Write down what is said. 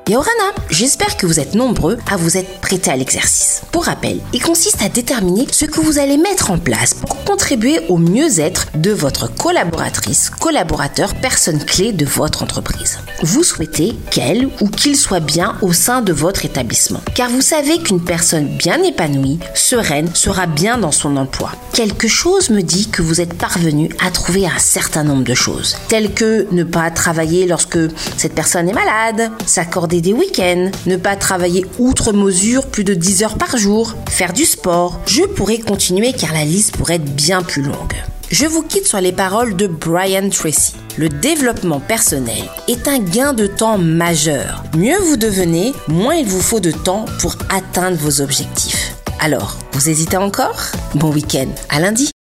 Yorana, j'espère que vous êtes nombreux à vous être prêtés à l'exercice. Pour rappel, il consiste à déterminer ce que vous allez mettre en place pour contribuer au mieux-être de votre collaboratrice, collaborateur, personne clé de votre entreprise. Vous souhaitez qu'elle ou qu'il soit bien au sein de votre établissement, car vous savez qu'une personne bien épanouie, sereine, sera bien dans son emploi. Quelque chose me dit que vous êtes parvenu à trouver un certain nombre de choses, telles que ne pas travailler lorsque cette personne est malade, s'accorder des week-ends, ne pas travailler outre mesure plus de 10 heures par jour, faire du sport. Je pourrais continuer car la liste pourrait être bien plus longue. Je vous quitte sur les paroles de Brian Tracy. Le développement personnel est un gain de temps majeur. Mieux vous devenez, moins il vous faut de temps pour atteindre vos objectifs. Alors, vous hésitez encore ? Bon week-end, à lundi.